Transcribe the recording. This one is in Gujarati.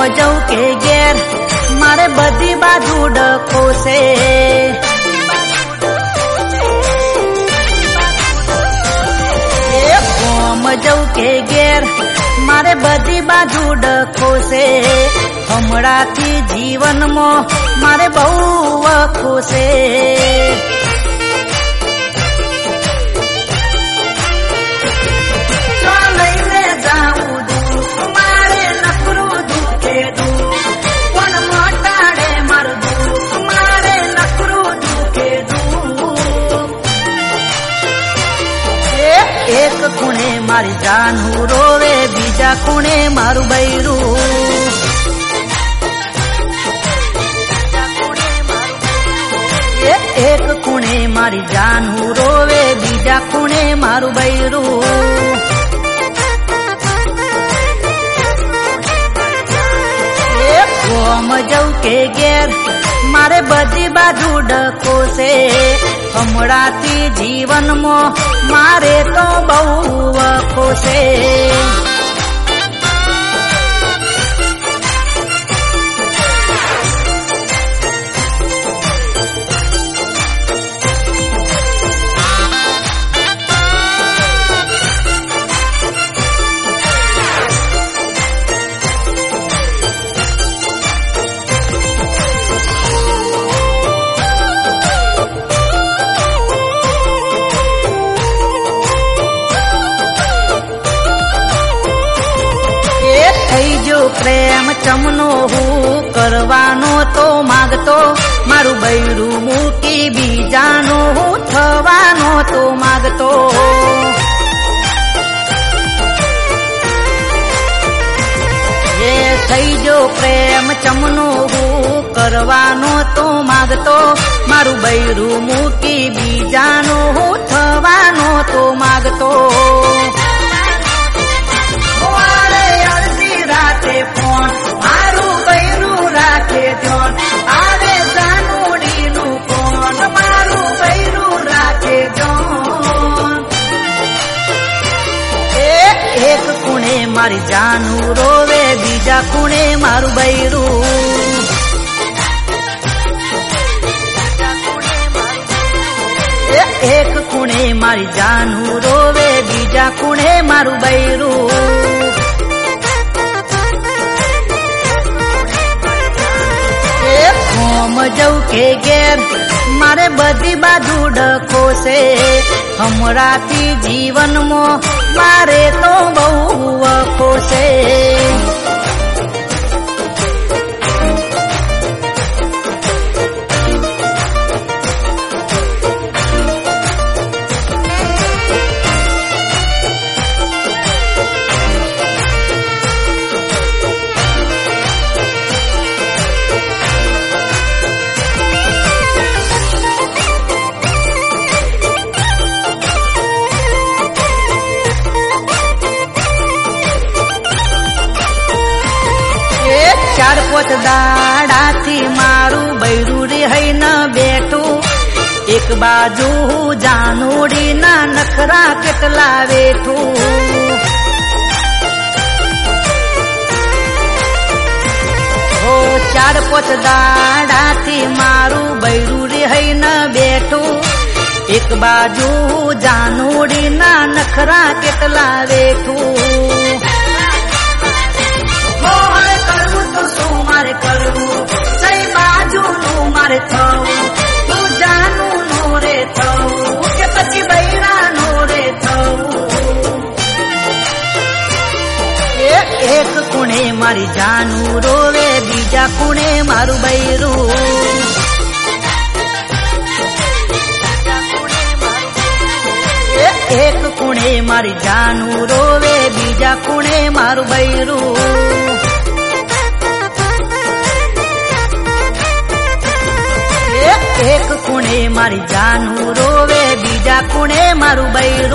જઉં કે ઘેર મારે બધી બાજુ ડખો છે. કોમ જઉં કે ઘેર મારે બધી બાજુ ડખો છે. હમણાંથી જીવનમાં મારે બહુ વખો છે. લઈને જાઉં દુઃખ મારે નકરું દુઃખે દુઃખ કોણ મટાડે મારું દુઃખ મારે નકરું દુઃખે દુઃખ. એક ખૂણે મારી જાનું રોવે બીજા ખૂણે મારું બૈરું. એક ખૂણે મારી જાનું રોવે બીજા ખૂણે મારું બૈરું. કોમ જઉં કે ઘેર મારે બધી બાજુ ડખો છે. હમણાંથી જીવનમાં મારે તો બહુ વખો છે. થઈ જો પ્રેમ ચમનો હું કરવાનો તો માગતો મારું બૈરું મૂકી બીજાનો હું થવાનો તો માગતો. એ થઈ જો પ્રેમ ચમનો હું કરવાનો તો માગતો મારું બૈરું મૂકી બીજાનો હું થવાનો તો માગતો. રાતે ફોન મારું બૈરું રાખે ધ્યાન આવે જાનુડીનું કોણ મારું બૈરું રાખે ધ્યાન. એક ખૂણે મારી જાનું રોવે બીજા ખૂણે મારું બૈરું. એક ખૂણે મારી જાનું રોવે બીજા ખૂણે મારું બૈરું. કોમ જઉં કે ઘેર મારે બધી બાજુ ડખો છે. હમણાંથી જીવનમાં મારે તો બહુ વખો છે. ચાર પોચ દાડાથી મારું બૈરું રિહાઈ ન બેઠું. એક બાજુ જાનુડી ના નખરા કેટલા વેઠું. ઓ ચાર પોચ દાડાથી મારું બૈરું રિહાઈ ન બેઠું. એક બાજુ જાનુડી ના નખરા કેટલા વેઠું. મારે કરવું સઈ બાજુનું મારે થવું તું જાનું નો રે થવું કે પછી બૈરાનો રે થવું. એક ખૂણે મારી જાનું રોવે બીજા ખૂણે મારું બૈરું. એક ખૂણે મારી જાનું રોવે બીજા ખૂણે મારું બૈરું. એક ખૂણે મારી જાનું રોવે બીજા ખૂણે મારું બૈરું.